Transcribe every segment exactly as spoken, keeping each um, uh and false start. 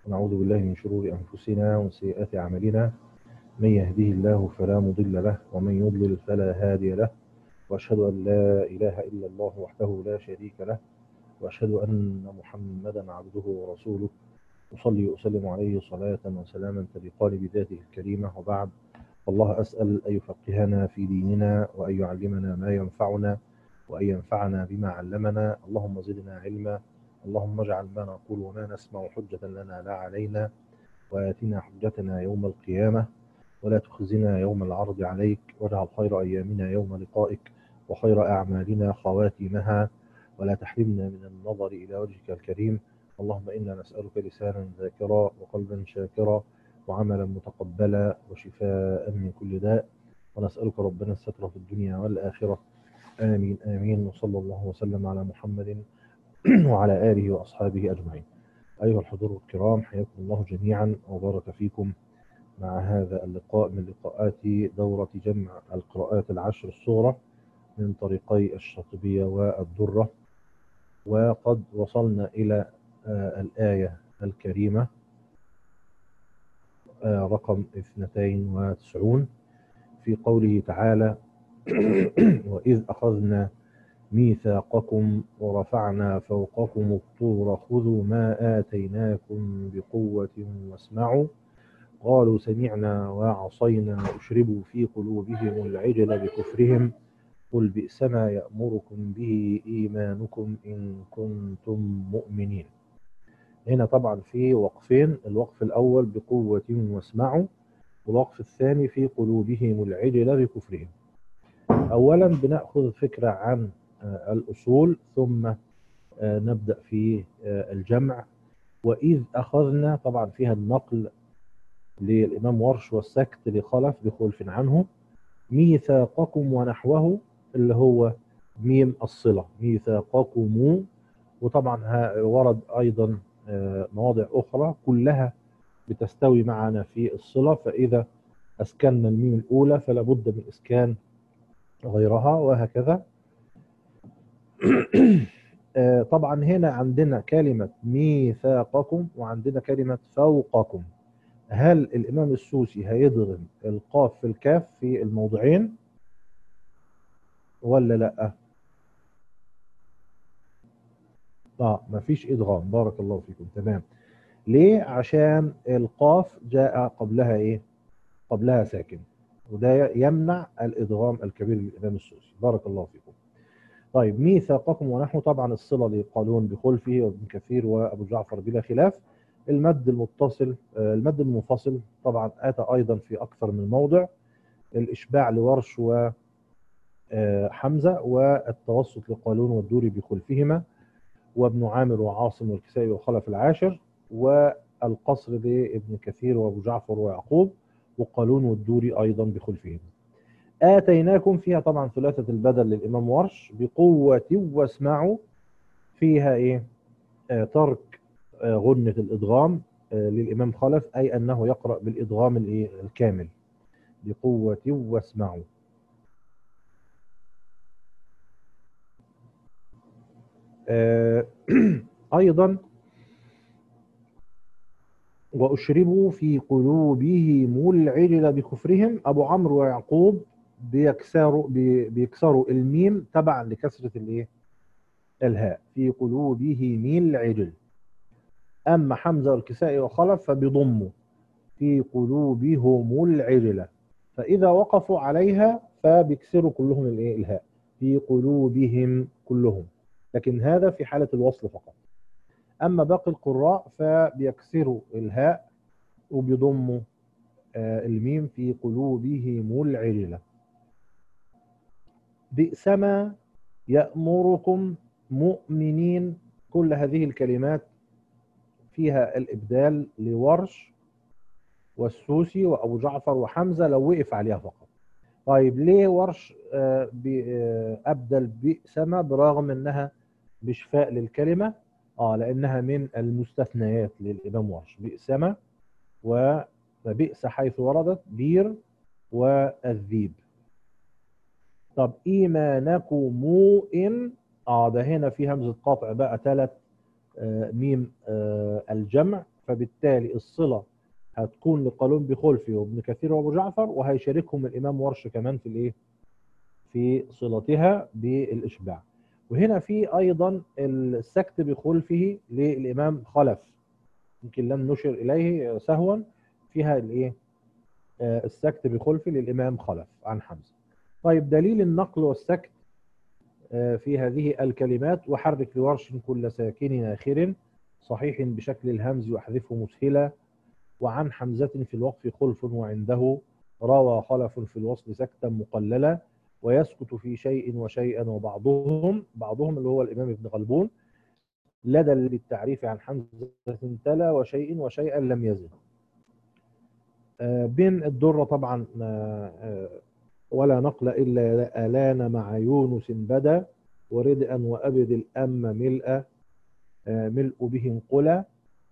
ونعوذ بالله من شرور أنفسنا وسيئات أعمالنا. من يهده الله فلا مضل له ومن يضلل فلا هادي له، وأشهد أن لا إله إلا الله وحده لا شريك له، وأشهد أن محمدا عبده ورسوله. أصلي وأسلم عليه صلاة وسلاما تليقان بذاته الكريمة، وبعد. الله أسأل أن يفقهنا في ديننا وأن يعلمنا ما ينفعنا وأن ينفعنا بما علمنا. اللهم زدنا علما، اللهم اجعل ما نقول وما نسمع حجة لنا لا علينا، وآتنا حجتنا يوم القيامة، ولا تخزنا يوم العرض عليك، واجعل خير أيامنا يوم لقائك، وخير أعمالنا خواتيمها، ولا تحرمنا من النظر إلى وجهك الكريم. اللهم إنا نسألك لسانا ذاكرا وقلبا شاكرا وعملا متقبلا وشفاء من كل داء، ونسألك ربنا الستر في الدنيا والآخرة. آمين آمين. وصلى الله وسلم على محمد وعلى آله وأصحابه أجمعين. أيها الحضور الكرام، حياكم الله جميعا وبارك فيكم مع هذا اللقاء من لقاءات دورة جمع القراءات العشر الصغرى من طريقي الشاطبية والدرة. وقد وصلنا إلى آه الآية الكريمة آه رقم اثنتين وتسعون في قوله تعالى: وإذ أخذنا ميثاقكم ورفعنا فوقكم الطور خذوا ما آتيناكم بقوة واسمعوا قالوا سمعنا وعصينا وأشربوا في قلوبهم العجل بكفرهم قل بئس ما يأمركم به إيمانكم إن كنتم مؤمنين. هنا طبعا في وقفين، الوقف الأول بقوة واسمعوا، والوقف الثاني في قلوبهم العجل بكفرهم. أولا بنأخذ فكرة عن الأصول، ثم نبدأ في الجمع. وإذ أخذنا طبعا فيها النقل للإمام ورش والسكت لخلف بخلف عنه. ميثاقكم ونحوه اللي هو ميم الصلة، ميثاقكم. وطبعا ورد أيضا مواضع أخرى كلها بتستوي معنا في الصلة، فإذا أسكننا الميم الأولى فلا بد من إسكان غيرها وهكذا. طبعا هنا عندنا كلمة ميثاقكم وعندنا كلمة فوقكم. هل الإمام السوسي هيضغم القاف في الكاف في الموضعين ولا لأ؟ اه مفيش إدغام، بارك الله فيكم. تمام. ليه؟ عشان القاف جاء قبلها إيه؟ قبلها ساكن، وده يمنع الإدغام الكبير للإمام السوسي. بارك الله فيكم. طيب، ميثاقكم ونحو طبعا الصلة لقالون بخلفه وابن كثير وأبو جعفر بلا خلاف. المد المتصل المد المنفصل طبعا أتى أيضا في أكثر من موضع. الإشباع لورش وحمزة، والتوسط لقالون والدوري بخلفهما، وابن عامر وعاصم والكسائي وخلف العاشر، والقصر لابن كثير وابو جعفر ويعقوب وقالون والدوري أيضا بخلفهما. آتيناكم فيها طبعا ثلاثة البدل للإمام ورش بقوة واسمعوا، فيها إيه؟ آه ترك آه غنة الإدغام آه للإمام خلف، أي أنه يقرأ بالإدغام الكامل بقوة واسمعوا. آه أيضا وأشربوا في قلوبهم العجل بكفرهم. أبو عمرو ويعقوب بيكسروا بيكسروا الميم تبعا لكسرة الإيه؟ الهاء، في قلوبهم العجل. أما حمزة والكسائي وخلف فبيضموا في قلوبهم العجلة، فإذا وقفوا عليها فبيكسروا كلهم الإيه؟ الهاء، في قلوبهم كلهم، لكن هذا في حالة الوصل فقط. أما باقي القراء فبيكسروا الهاء وبيضموا آه الميم في قلوبهم العجلة. بئس ما يأمركم مؤمنين، كل هذه الكلمات فيها الإبدال لورش والسوسي وأبو جعفر وحمزة لو وقف عليها فقط. طيب ليه ورش آه آه أبدل بئس ما برغم أنها بشفاء للكلمة؟ آه لأنها من المستثنيات للإمام ورش. بئس ما وبئس حيث وردت بير والذيب. طب إيمانكم إن، آه ده هنا في همزة قطع بقى ثلاث آه ميم آه الجمع فبالتالي الصلة هتكون لقالون بخلفي وابن كثير وابو جعفر، وهيشاركهم الامام ورش كمان في الايه؟ في صلتها بالاشباع. وهنا في ايضا السكت بخلفه للامام خلف، يمكن لم نشر اليه سهوا، فيها الايه؟ آه السكت بخلفه للامام خلف عن حمزه. طيب دليل النقل والسكت آه في هذه الكلمات: وحرك لورش كل ساكن آخر صحيح بشكل الهمز واحذفه مسهلا، وعن حمزة في الوقف خلف وعنده روى خلف في الوصل سكتا مقللا، ويسكت في شيء وشيئا وبعضهم بعضهم اللي هو الإمام ابن غلبون لدى بالتعريف عن حمزة تلا وشيء وشيئا لم يزل. آه بين الدرة طبعا آه آه ولا نقل إلا آلان مع يونس بدا وردءا وأبد الأم ملء آه ملء به انقلا،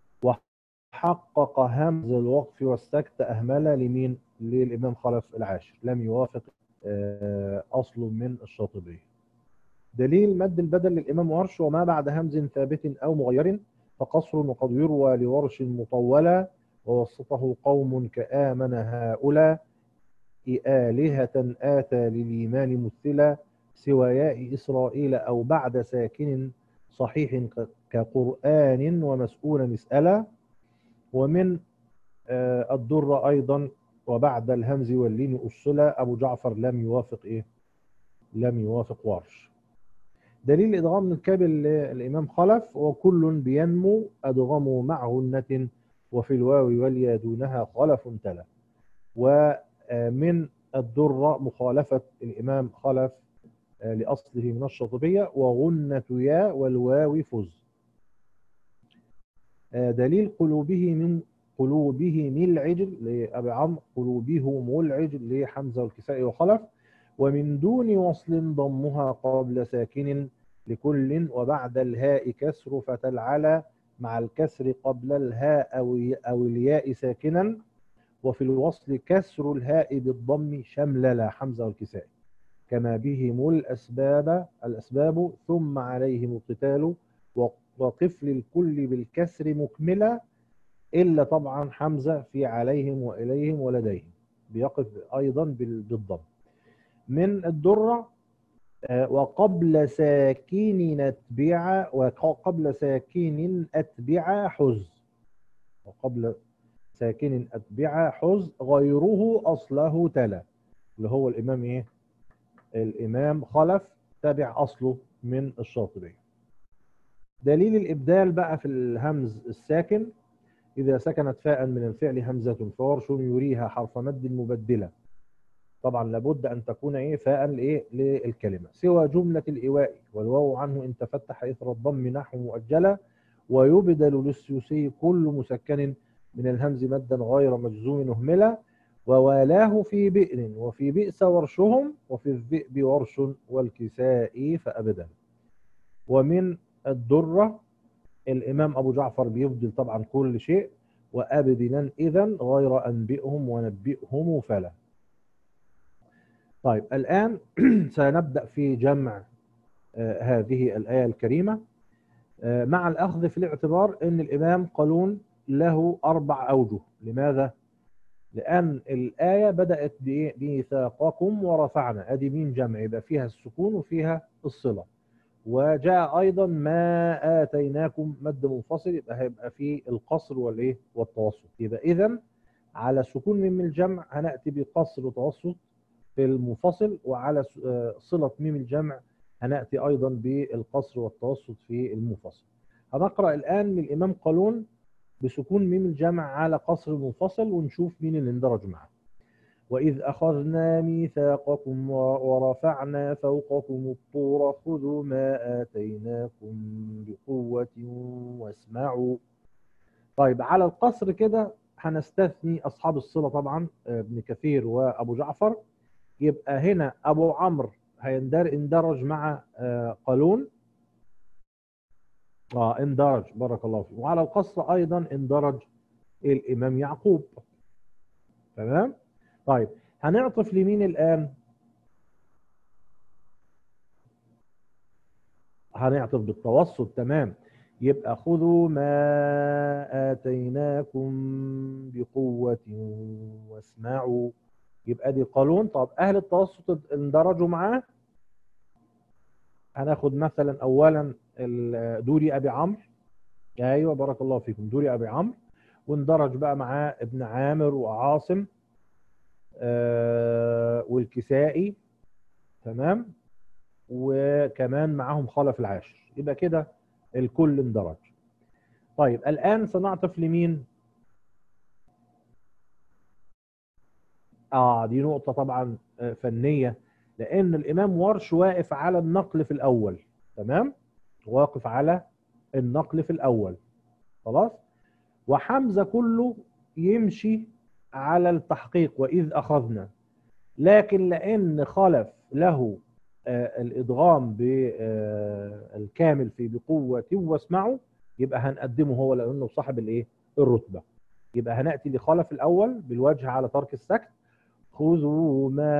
حقق همز الوقف والسكت أهملة لمين؟ للإمام خلف العاشر، لم يوافق أصل من الشاطبية. دليل مد البدل للإمام ورش: وما بعد همز ثابت أو مغير فقصر، وقد يروى لورش مطولا ووسطه قوم كآمن هؤلاء آلهة آتى للإيمان مثلا، سوى ياء إسرائيل أو بعد ساكن صحيح كقرآن ومسؤول مسألة. ومن آه الدرة أيضا: وبعد الهمز واللين أصلا، أبو جعفر لم يوافق إيه؟ لم يوافق ورش. دليل إدغام الكابل للإمام خلف: وكل بينمو أدغموا مع غنة وفي الواو واليا دونها خلف تلا. ومن الدرة مخالفة الإمام خلف آه لأصله من الشاطبية: وغنة يا والواو فز. آه دليل قلوبه من قلوبه العجل لأبي عمرو، قلوبهم العجل لحمزة والكسائي وخلف. ومن دون وصل ضمها قبل ساكن لكل، وبعد الهاء كسر فتلعلى مع الكسر قبل الهاء أو الياء ساكنا، وفي الوصل كسر الهاء بالضم شملل حمزة والكسائي. كما بهم الأسباب الأسباب ثم عليهم القتال، وقفل الكل بالكسر مكملة، إلا طبعا حمزة في عليهم وإليهم ولديهم بيقف أيضا بالضم. من الدرة: وقبل ساكين أتبع وقبل ساكين أتبع حز، وقبل ساكن أتبع حز غيره أصله تلا، اللي هو الإمام إيه؟ الإمام خلف تابع أصله من الشاطبية. دليل الإبدال بقى في الهمز الساكن: إذا سكنت فاء من الفعل همزة فورش يريها حرف مد مبدلة. طبعا لابد أن تكون إيه؟ فاء لإيه؟ للكلمة. سوى جملة الإيواء والواو عنه إن تفتح إثر الضم نحو مؤجلة، ويبدل للسوسي كل مسكن من الهمز مدا غير مجزوم أهملة، ووالاه في بئر وفي بئس ورشهم وفي الذئب ورش والكساء فأبدا. ومن الدرة: الإمام أبو جعفر بيبدل طبعا كل شيء: وأبدلا إذن غير أنبئهم ونبئهم فلا. طيب الآن سنبدأ في جمع آه هذه الآية الكريمة آه مع الأخذ في الاعتبار أن الإمام قالون له أربع أوجه. لماذا؟ لأن الآية بدأت بميثاقكم ورفعنا، أدي مين جمع، يبقى فيها السكون وفيها الصلة. وجاء أيضا ما آتيناكم مد منفصل، يبقى هيبقى فيه القصر والإيه؟ والتوسط. يبقى إذن على سكون ميم الجمع هنأتي بقصر وتوسط في المنفصل، وعلى صلة ميم الجمع هنأتي أيضا بالقصر والتوسط في المنفصل. هنقرأ الآن من الإمام قالون بسكون ميم الجمع على قصر المنفصل ونشوف مين اللي اندرج معه. وإذ أخذنا ميثاقكم ورفعنا فوقكم الطور خذوا ما آتيناكم بقوة واسمعوا. طيب على القصر كده هنستثني أصحاب الصلة طبعا ابن كثير وأبو جعفر، يبقى هنا أبو عمرو هيندرج مع قالون، اه اندرج، بارك الله فيك. وعلى القصر أيضا اندرج الإمام يعقوب. تمام. طيب هنعطف لمين الآن؟ هنعطف بالتوسط. تمام. يبقى خذوا ما آتيناكم بقوة واسمعوا. يبقى دي قانون. طب أهل التوسط اندرجوا معاه. هناخد مثلا أولا ال- دوري أبي عمرو. أيوه بارك الله فيكم، دوري أبي عمرو. واندرج بقى معاه ابن عامر وعاصم آه والكسائي. تمام. وكمان معاهم خلف العاشر. يبقى كده الكل اندرج. طيب الآن سنعطف لمين؟ اه دي نقطة طبعا آه، فنية، لأن الإمام ورش واقف على النقل في الأول. تمام؟ واقف على النقل في الأول. خلاص؟ وحمزة كله يمشي على التحقيق وإذ أخذنا. لكن لأن خلف له آه، الإدغام بالكامل في بقوة واسمعوا، يبقى هنقدمه هو لأنه صاحب الإيه؟ الرتبة. يبقى هنأتي لخلف الأول بالوجه على ترك السكت. خذوا ما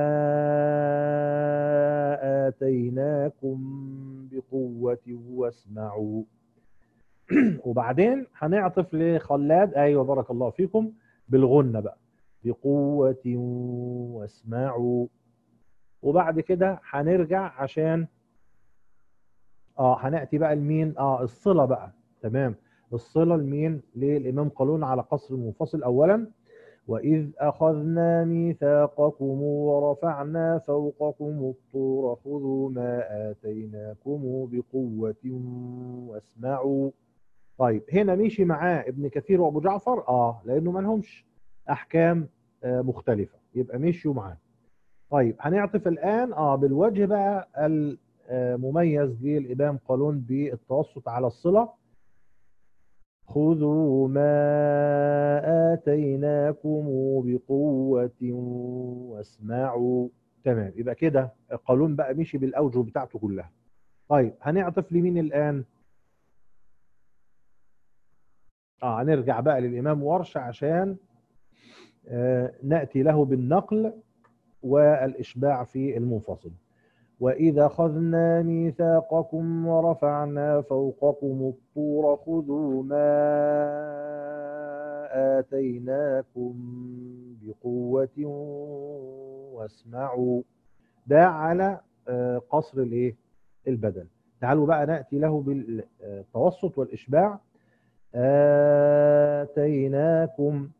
آتيناكم بقوة واسمعوا. وبعدين هنعطف لخلاد. أيوة بارك الله فيكم، بالغنة بقى. بقوة واسمعوا. وبعد كده هنرجع عشان اه هنأتي بقى لمين؟ اه الصلة بقى. تمام. الصلة لمين؟ للإمام قالون على قصر منفصل أولا. وإذ أخذنا ميثاقكم ورفعنا فوقكم الطور خذوا ما آتيناكم بقوة واسمعوا. طيب هنا مشي معاه ابن كثير وأبو جعفر اه لأنه ما لهمش أحكام آه مختلفة، يبقى مشيوا معاه. طيب هنعطف الآن اه بالوجه بقى المميز للإمام قالون بالتوسط على الصلة. خذوا ما آتيناكم بقوة واسمعوا. تمام. يبقى كده قالون بقى مشي بالأوجه بتاعته كلها. طيب هنعطف لمين الآن؟ اه هنرجع بقى للإمام ورش عشان آه نأتي له بالنقل والإشباع في المنفصل. وإذا أخذنا ميثاقكم ورفعنا فوقكم الطور خذوا ما آتيناكم بقوة واسمعوا. ده على آه، قصر الايه؟ البدل. تعالوا بقى نأتي له بالتوسط والإشباع. آتيناكم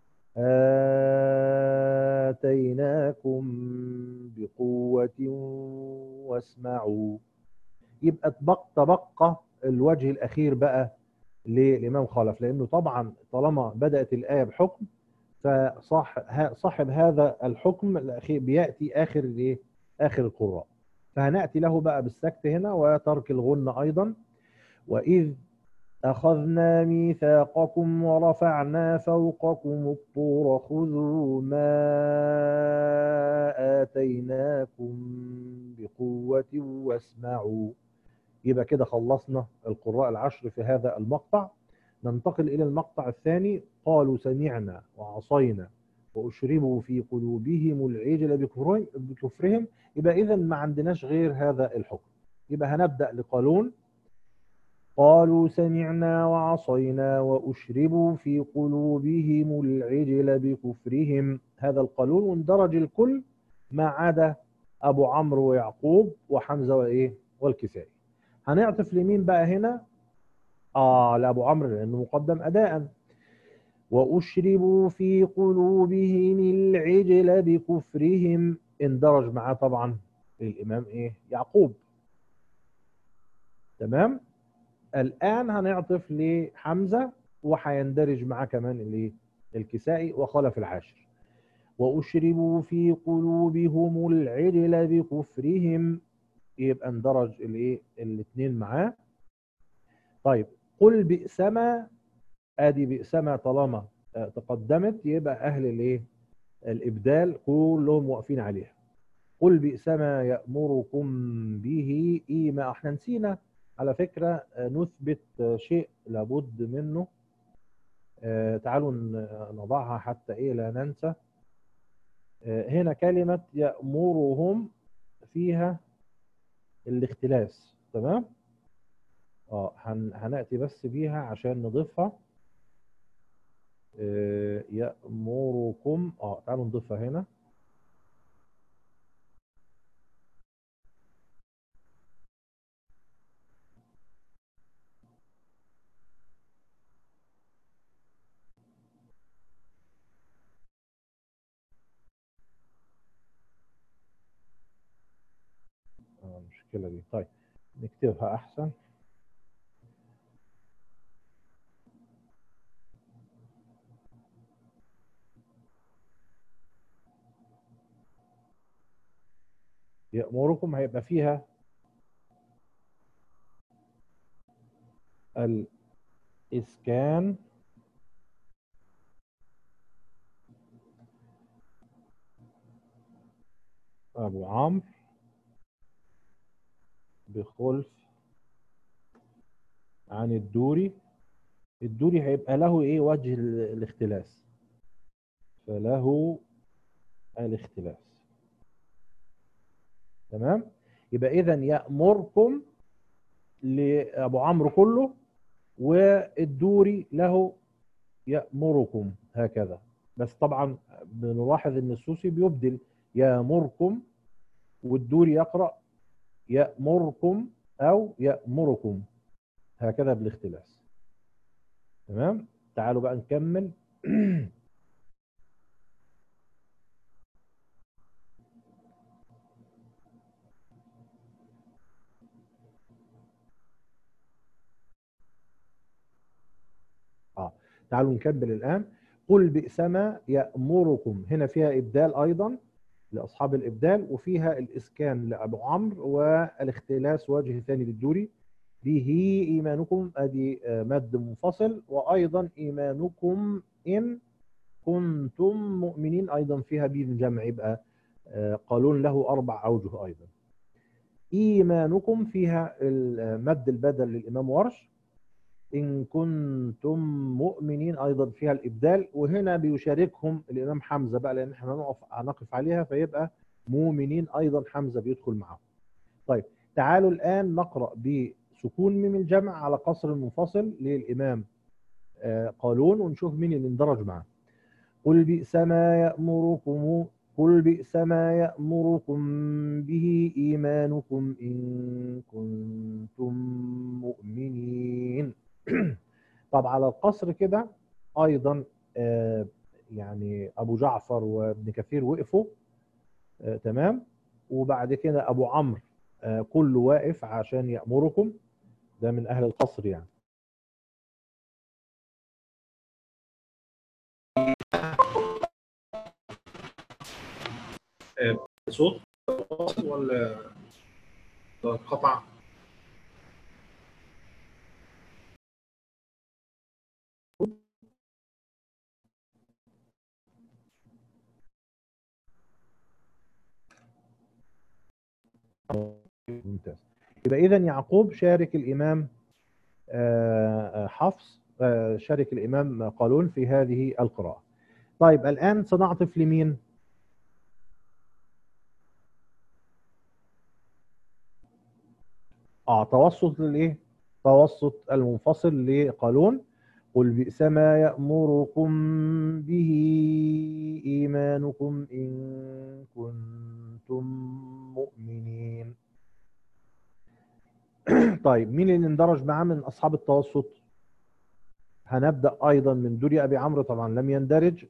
آتيناكم بقوة واسمعوا. يبقى تبقى تبقى الوجه الأخير بقى للإمام خلف، لأنه طبعا طالما بدأت الآية بحكم فصاحب هذا الحكم الأخير بيأتي آخر الإيه؟ آخر القراء. فهنأتي له بقى بالسكت هنا وترك الغنة أيضا. وإذ أخذنا ميثاقكم ورفعنا فوقكم الطور خذوا ما آتيناكم بقوة واسمعوا. يبقى كده خلصنا القراء العشر في هذا المقطع. ننتقل إلى المقطع الثاني. قالوا سمعنا وعصينا وأشربوا في قلوبهم العجل بكفرهم بكفرهم. يبقى إذا ما عندناش غير هذا الحكم. يبقى هنبدأ لقالون. قالوا سمعنا وعصينا وأشربوا في قلوبهم العجل بكفرهم. هذا القالون واندرج الكل ما عدا أبو عمرو ويعقوب وحمزة وإيه والكسائي. هنعطف لمين بقى هنا؟ آه لأبو عمرو لأنه مقدم أداء. وأشربوا في قلوبهم العجل بكفرهم. اندرج معاه طبعا الإمام إيه؟ يعقوب. تمام. الآن هنعطف لحمزة وهيندرج معاه كمان اللي الكسائي وخلف العاشر. وأشربوا في قلوبهم العجل بكفرهم. يبقى اندرج الايه الاثنين معاه. طيب قل بئسما. ادي بئسما طالما آه، تقدمت يبقى اهل الايه الابدال كلهم واقفين عليها. قل بئسما يأمركم به إيما. احنا نسينا على فكرة آه، نثبت آه، شيء لابد منه. آه، تعالوا ن- نضعها حتى ايه لا ننسى. آه، هنا كلمة يأمرهم فيها الاختلاس. تمام. اه هن... هنأتي بس بيها عشان نضيفها. آه يأمركم، اه تعالوا نضيفها هنا. آه المشكلة دي، طيب نكتبها أحسن. يأمركم هيبقى فيها الإسكان أبو عمرو بخلف عن الدوري. الدوري هيبقى له إيه؟ وجه ال- الاختلاس، فله الاختلاس. تمام. يبقى إذا يأمركم لأبو عمرو كله، والدوري له يأمركم هكذا. بس طبعا بنلاحظ ان السوسي بيبدل يأمركم، والدوري يقرأ يأمركم او يأمركم هكذا بالاختلاس. تمام. تعالوا بقى نكمل. اه تعالوا نكمل الآن. قل بئس ما يأمركم، هنا فيها إبدال أيضا لأصحاب الإبدال، وفيها الإسكان لأبو عمرو والاختلاس وجه ثاني للدوري. به إيمانكم، أدي آه، مد منفصل، وأيضا إيمانكم إن كنتم مؤمنين، أيضا فيها به الجمع، يبقى آه، قالون له أربع أوجه أيضا. إيمانكم فيها المد البدل للإمام ورش. إن كنتم مؤمنين أيضا فيها الإبدال، وهنا بيشاركهم الإمام حمزة بقى، لأن احنا هنقف هنقف عليها، فيبقى مؤمنين أيضا حمزة بيدخل معاهم. طيب تعالوا الآن نقرأ بسكون ميم الجمع على قصر المنفصل للإمام آه، قالون، ونشوف مين اللي اندرج معاه. قل بئس ما يأمركم قل بئس ما يأمركم به إيمانكم إن كنتم مؤمنين. طب على القصر كده أيضا آه، يعني أبو جعفر وابن كثير وقفوا آه، تمام. وبعد كده أبو عمرو آه، كله واقف عشان يأمركم، ده من أهل القصر يعني. آه، صوت واصل ولا قطع؟ ممتاز. يبقى إذا يعقوب شارك الإمام آه، حفص، آه، شارك الإمام قالون في هذه القراءة. طيب الآن سنعطف لمين؟ اه توسط للايه؟ توسط المنفصل لقالون. قل بئس ما يأمركم به إيمانكم إن كنتم مؤمنين. طيب مين اللي اندرج معاه من أصحاب التوسط؟ هنبدأ أيضا من دوري أبي عمرو، طبعا لم يندرج.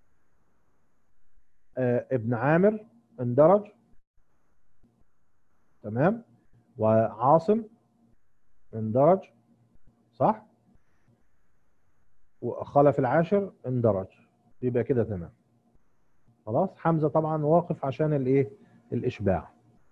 آه ابن عامر اندرج، تمام. وعاصم اندرج، صح. وخلف العاشر اندرج، يبقى كده تمام. خلاص حمزة طبعا واقف عشان الايه؟ الاشباع.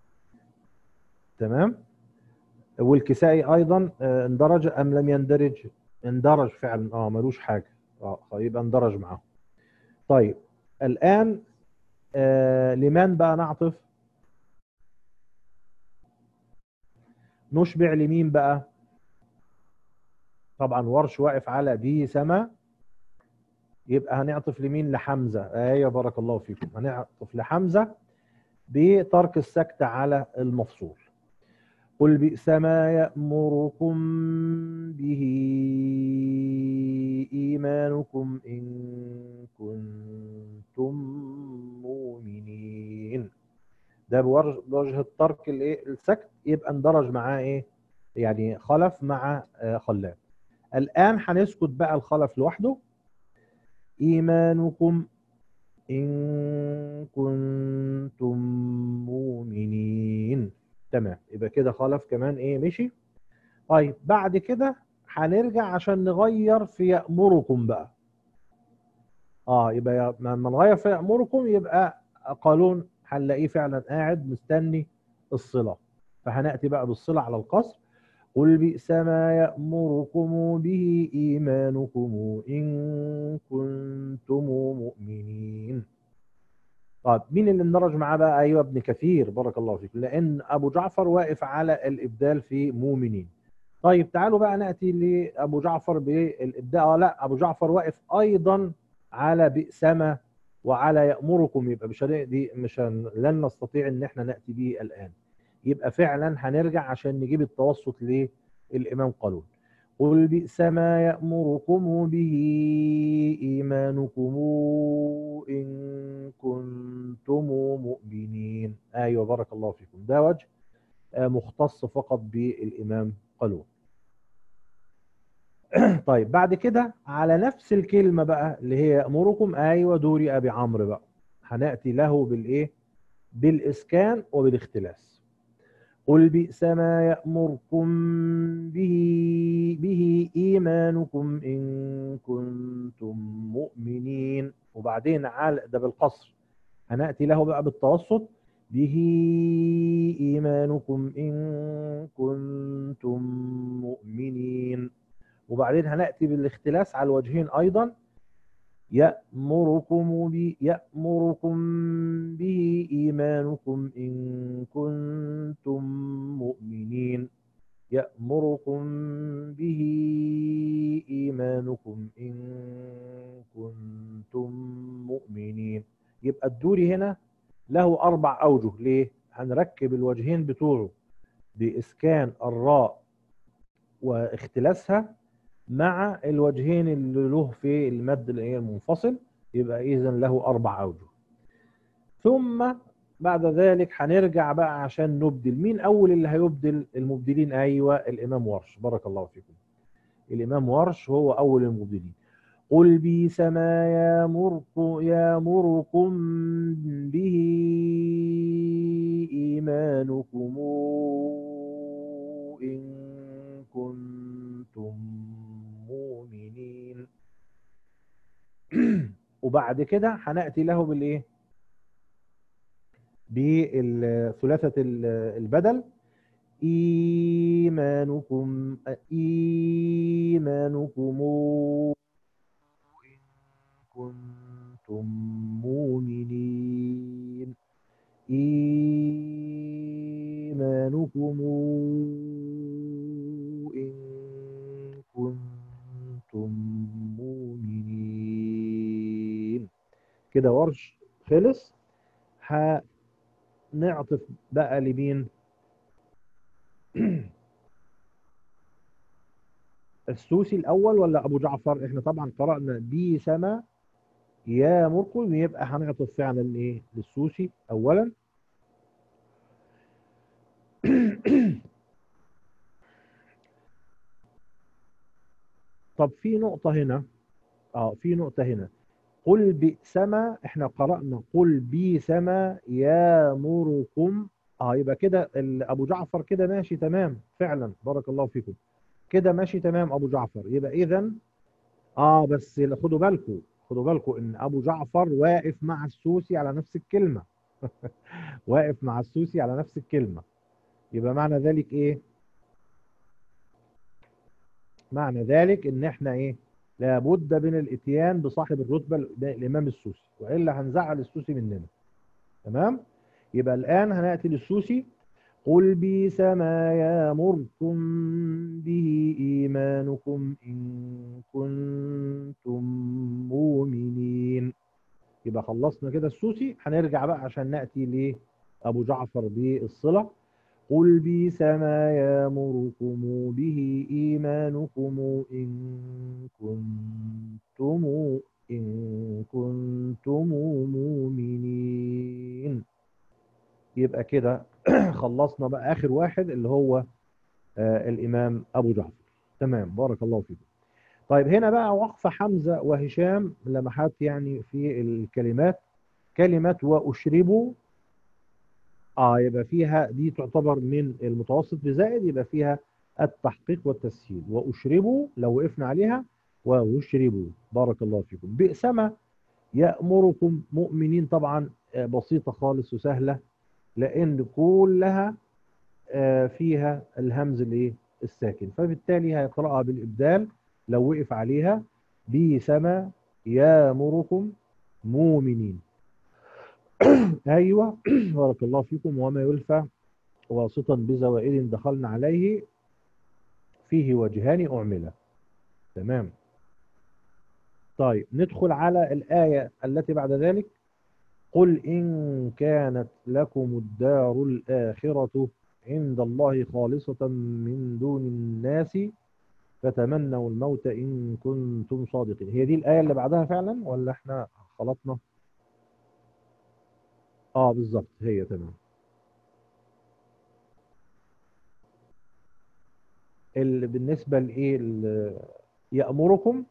تمام. والكسائي ايضا آه، اندرج ام لم يندرج؟ اندرج فعلا، اه ملوش حاجة، اه يبقى اندرج معاه. طيب الان آه لمن بقى نعطف؟ نشبع لمين بقى؟ طبعا ورش واقف على دي سما، يبقى هنعطف لمين؟ لحمزة. ايوه بارك الله فيكم، هنعطف لحمزة بترك السكت على المفصول. قل بئس ما يأمركم به إيمانكم إن كنتم مؤمنين. ده بوجه بوجه الترك الايه السكت، يبقى اندرج معاه ايه؟ يعني خلف مع آه، خلاف. الآن هنسكت بقى الخلف لوحده. إيمانكم إن كنتم مؤمنين. تمام، يبقى كده خلف كمان ايه مشي. طيب بعد كده هنرجع عشان نغير في يأمركم بقى. اه يبقى يا- لما نغير في يأمركم يبقى قالون هنلاقيه فعلا قاعد مستني الصلة، فهنأتي بقى بالصلة على القصر. قل بئس ما يأمركم به إيمانكم إن كنتم مؤمنين. طيب مين اللي اندرج معاه بقى؟ ايوه ابن كثير، بارك الله فيك، لان ابو جعفر واقف على الابدال في مؤمنين. طيب تعالوا بقى ناتي لابو جعفر بالابدال. اه لا، ابو جعفر واقف ايضا على بئسما وعلى يامركم، يبقى مش هن- دي مش هن- لن نستطيع ان احنا ناتي به الان. يبقى فعلا هنرجع عشان نجيب التوسط للامام قالون. قل بئس ما يأمركم به إيمانكم إن كنتم مؤمنين. أيوة بارك الله فيكم، ده وجه آه، مختص فقط بالإمام قالون. طيب بعد كده على نفس الكلمة بقى اللي هي يأمركم، أيوة دوري أبي عمرو بقى، هنأتي له بالإيه؟ بالإسكان وبالاختلاس. قل بئس ما يأمركم به به إيمانكم إن كنتم مؤمنين. وبعدين على ده بالقصر، هنأتي له بقى بالتوسط. به إيمانكم إن كنتم مؤمنين. وبعدين هنأتي بالاختلاس على الوجهين أيضا. يأمركم ب... يأمركم به إيمانكم إن كنتم مؤمنين. يأمركم به إيمانكم إن كنتم مؤمنين. يبقى الدوري هنا له أربع أوجه. ليه؟ هنركب الوجهين بتوعه بإسكان الراء واختلاسها مع الوجهين اللي له في المد اللي هي المنفصل، يبقى إذا له أربع أوجه. ثم بعد ذلك هنرجع بقى عشان نبدل. مين أول اللي هيبدل المبدلين؟ أيوة الإمام ورش، بارك الله فيكم. الإمام ورش هو أول المبدلين. قل بئس ما يامركم يامركم به إيمانكم إن كنتم مؤمنين. وبعد كده هنأتي له بالإيه؟ بثلاثة البدل. إيمانكم إيمانكم إن كنتم مؤمنين. إيمانكم إن كنتم مؤمنين. كده ورش خلص. هنعطف بقى لمين؟ السوسي الأول ولا أبو جعفر؟ إحنا طبعا قرأنا بي سما يا مركم، يبقى هنعطف فعلا إيه للسوسي أولا. طب في نقطة هنا، اه في نقطة هنا. قل بئسما، احنا قرأنا قل بئسما يامركم. اه يبقى كده ال- ابو جعفر كده ماشي تمام فعلا، بارك الله فيكم. كده ماشي تمام ابو جعفر. يبقى اذا اه بس خدوا بالكم، خدوا بالكم ان ابو جعفر واقف مع السوسي على نفس الكلمة. واقف مع السوسي على نفس الكلمة. يبقى معنى ذلك ايه؟ معنى ذلك ان احنا ايه؟ لابد من الاتيان بصاحب الرتبة الامام السوسي، والا هنزعل السوسي مننا. تمام. يبقى الآن هنأتي للسوسي. قل بئس ما يامركم به إيمانكم إن كنتم مؤمنين. يبقى خلصنا كده السوسي. هنرجع بقى عشان نأتي لأبو جعفر بالصلة. قل بئس ما يأمركم به إيمانكم إن كنتم إن كنتم مؤمنين. يبقى كده خلصنا بقى آخر واحد اللي هو آه الإمام أبو جعفر. تمام، بارك الله فيكم. طيب هنا بقى وقف حمزة وهشام لمحات يعني في الكلمات. كلمة وأشربوا، اه يبقى فيها دي تعتبر من المتوسط بزائد، يبقى فيها التحقيق والتسهيل. وأشربوا لو وقفنا عليها وأشربوا. بارك الله فيكم. بئسما يأمركم مؤمنين، طبعا آه، بسيطة خالص وسهلة، لأن كلها آه، فيها الهمز الايه الساكن، فبالتالي هيقرأها بالإبدال لو وقف عليها. بئسما يأمركم مؤمنين. أيوه بارك الله فيكم. وما يلفى واسطا بزوائد دخلنا عليه فيه وجهان أعملة. تمام. طيب ندخل على الآية التي بعد ذلك. قل إن كانت لكم الدار الآخرة عند الله خالصة من دون الناس فتمنوا الموت إن كنتم صادقين. هي دي الآية اللي بعدها فعلا ولا احنا خلطنا؟ اه بالظبط هي. تمام. اللي بالنسبة لإيه ال- يأمركم،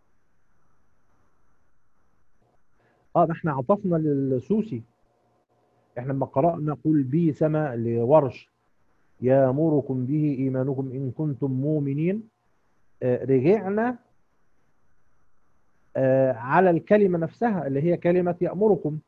اه ما احنا عطفنا للسوسي. احنا لما قرأنا قل بي سما لورش يأمركم به إيمانكم إن كنتم مؤمنين، آه رجعنا آه على الكلمة نفسها اللي هي كلمة يأمركم.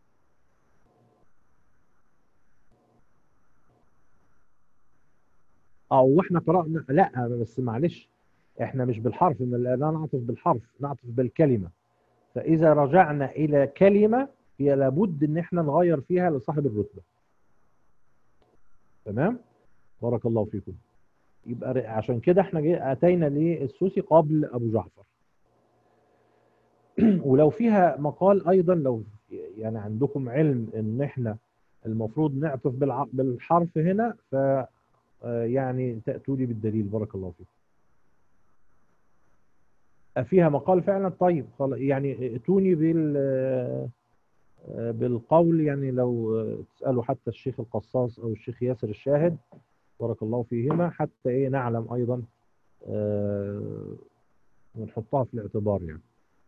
او احنا قرأنا، لا بس معلش، احنا مش بالحرف، إن لا نعطف بالحرف، نعطف بالكلمة. فإذا رجعنا إلى كلمة هي لابد إن احنا نغير فيها لصاحب الرتبة. تمام. بارك الله فيكم. يبقى ر- عشان كده احنا جي- أتينا للسوسي قبل أبو جعفر. ولو فيها مقال أيضا، لو يعني عندكم علم إن احنا المفروض نعطف بالع- بالحرف هنا، ف آه، يعني تأتوا لي بالدليل. بارك الله فيكم. فيها مقال فعلا. طيب خلاص، يعني ائتوني بال آه، بالقول، يعني لو آه، تسألوا حتى الشيخ القصاص أو الشيخ ياسر الشاهد بارك الله فيهما، حتى إيه نعلم أيضا آه، ونحطها في الاعتبار يعني.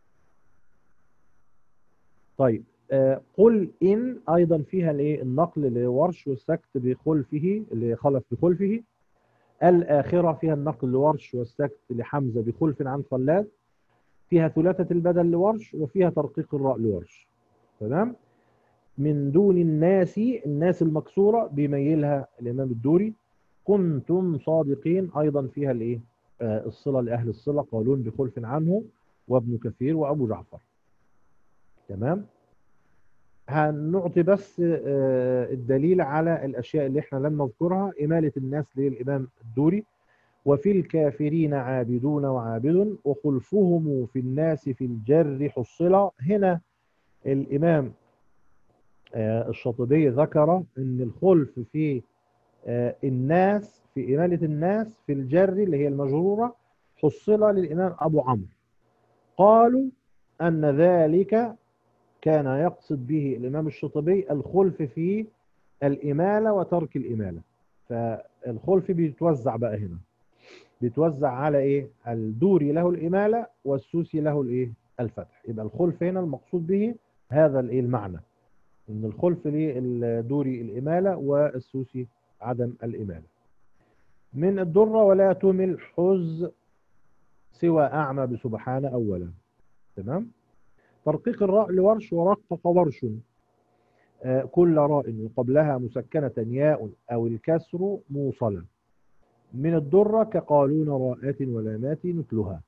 طيب آه، قل إن أيضا فيها الإيه النقل لورش والسكت بخلفه، اللي خلف بخلفه. الآخرة فيها النقل لورش والسكت لحمزة بخلف عن خلاد. فيها ثلاثة البدل لورش، وفيها ترقيق الراء لورش. تمام. من دون الناس، الناس المكسورة بيميلها الإمام الدوري. كنتم صادقين أيضا فيها الإيه آه الصلة لأهل الصلة، قالون بخلف عنه وابن كثير وأبو جعفر. تمام. هنعطي بس آه الدليل على الأشياء اللي احنا لم نذكرها. إمالة الناس للإمام الدوري. وفي الكافرين عابدون وعابد وخلفهم في الناس في الجر حصلا. هنا الإمام آه، الشاطبي ذكر أن الخلف في آه، الناس، في إمالة الناس في الجر اللي هي المجرورة، حصل للإمام أبو عمرو. قالوا أن ذلك كان يقصد به الإمام الشاطبي الخلف في الإمالة وترك الإمالة. فالخلف بيتوزع بقى هنا، بيتوزع على إيه؟ الدوري له الإمالة والسوسي له الإيه؟ الفتح. يبقى الخلف هنا المقصود به هذا الإيه المعنى، ان الخلف للدوري الاماله والسوسي عدم الاماله. من الدره ولا تمل حز سوى اعمى بسبحان اولا. تمام. ترقيق الراء لورش ورقق ورش. آه كل راء وقبلها مسكنه ياء او الكسر موصلا. من الدره كقالون راءات ولامات مثلها.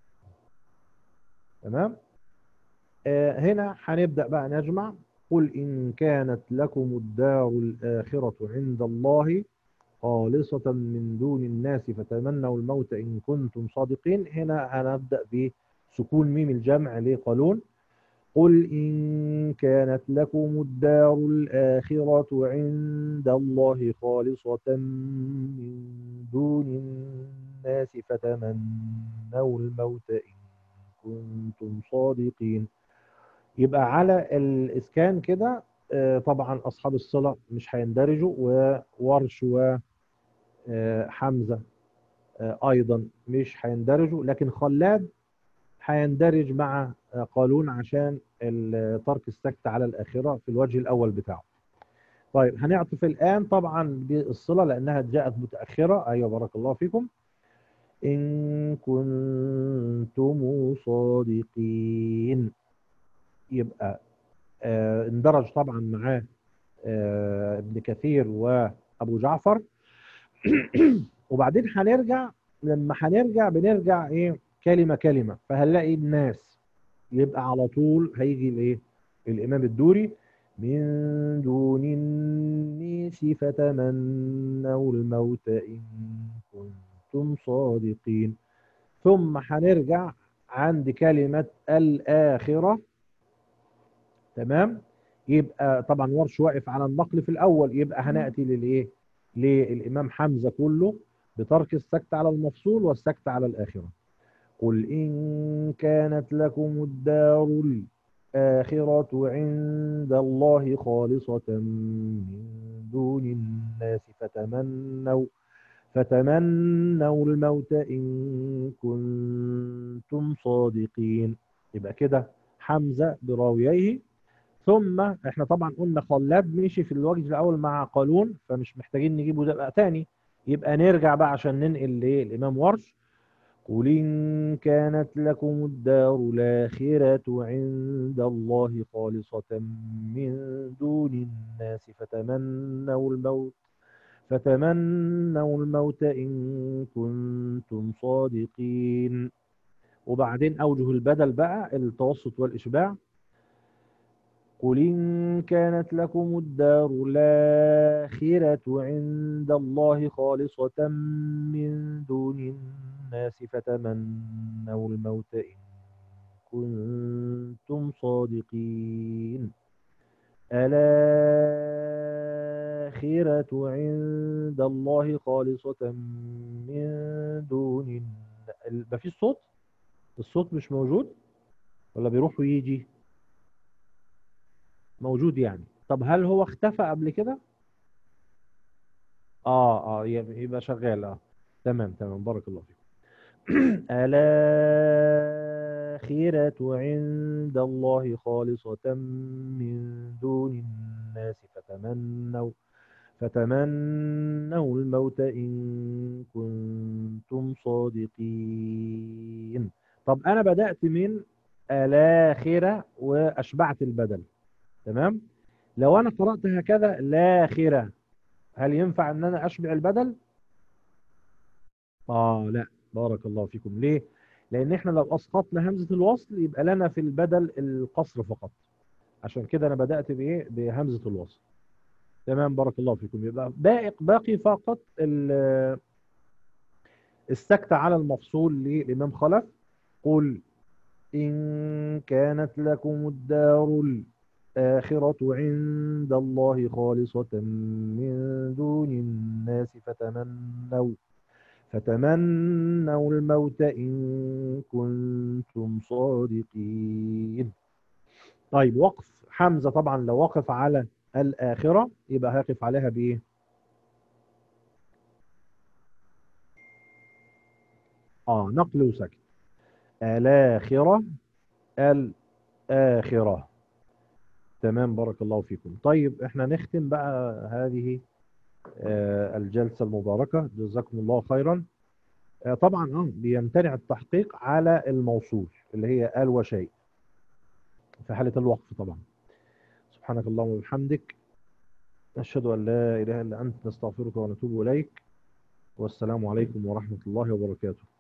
تمام. آه هنا هنبدا بقى نجمع. قل ان كانت لكم الدار الاخره عند الله خالصة من دون الناس فتمنوا الموت إن كنتم صادقين. هنا هنبدأ بسكون ميم الجمع لقالون. قل إن كانت لكم الدار الآخرة عند الله خالصة من دون الناس فتمنوا الموت إن كنتم صادقين. يبقى على الإسكان كده آه، طبعا أصحاب الصلة مش هيندرجوا، وورش وحمزة أيضا مش هيندرجوا، لكن خلاد هيندرج مع آه، قالون عشان ال- ترك السكت على الآخرة في الوجه الأول بتاعه. طيب هنعطف الآن طبعا بالصلة لأنها جاءت متأخرة. أيوة بارك الله فيكم. إن كنتم صادقين، يبقى آه اندرج طبعا معاه آه ابن كثير وأبو جعفر. وبعدين هنرجع، لما هنرجع بنرجع ايه كلمة كلمة، فهنلاقي الناس يبقى على طول هيجي الايه الإمام الدوري من دون النيس فتمنوا الموت إن كنتم صادقين. ثم هنرجع عند كلمة الآخرة. تمام. يبقى طبعا ورش واقف على النقل في الأول، يبقى هنأتي للإيه للإمام حمزة كله بترك السكت على المفصول والسكت على الآخرة. قل إن كانت لكم الدار الآخرة عند الله خالصة من دون الناس فتمنوا فتمنوا الموت إن كنتم صادقين. يبقى كده حمزة براوييه. ثم احنا طبعا قلنا خلاد مشي في الوجه الاول مع قالون، فمش محتاجين نجيبه ده بقى تاني. يبقى نرجع بقى عشان ننقل للامام ورش. قل إن كانت لكم الدار الآخرة عند الله خالصة من دون الناس فتمنوا الموت فتمنوا الموت إن كنتم صادقين. وبعدين أوجه البدل بقى التوسط والإشباع. قل إن كانت لكم الدار الآخرة عند الله خالصة من دون الناس فتمنوا الموت إن كنتم صادقين. الآخرة عند الله خالصة من دون الناس. ما فيش صوت، الصوت مش موجود ولا بيروح ويجي؟ موجود يعني. طب هل هو اختفى قبل كده؟ اه اه يبقى يبقى شغال. اه تمام تمام بارك الله فيك. الآخرة عند الله خالصة من دون الناس فتمنوا فتمنوا الموت إن كنتم صادقين. طب أنا بدأت من الآخرة وأشبعت البدل. تمام. لو أنا قرأت هكذا الآخرة، هل ينفع ان انا اشبع البدل؟ اه لا. بارك الله فيكم. ليه؟ لان احنا لو اسقطنا همزة الوصل يبقى لنا في البدل القصر فقط. عشان كده انا بدأت بايه بهمزة الوصل. تمام بارك الله فيكم. يبقى باقي باقي فقط ال- السكتة على المفصول للامام خلف. قل إن كانت لكم الدار الآخرة عند الله خالصة من دون الناس فتمنوا فتمنوا الموت إن كنتم صادقين. طيب وقف حمزة طبعا لو وقف على الآخرة يبقى هيقف عليها بإيه؟ آه نقل وسكن. الآخرة الآخرة. تمام بارك الله فيكم. طيب احنا نختم بقى هذه آه الجلسة المباركة جزاكم الله خيرا. آه طبعا اه بيمتنع التحقيق على الموصول اللي هي آل وشيء في حالة الوقف طبعا. سبحانك اللهم وبحمدك نشهد أن لا إله إلا أنت نستغفرك ونتوب إليك. والسلام عليكم ورحمة الله وبركاته.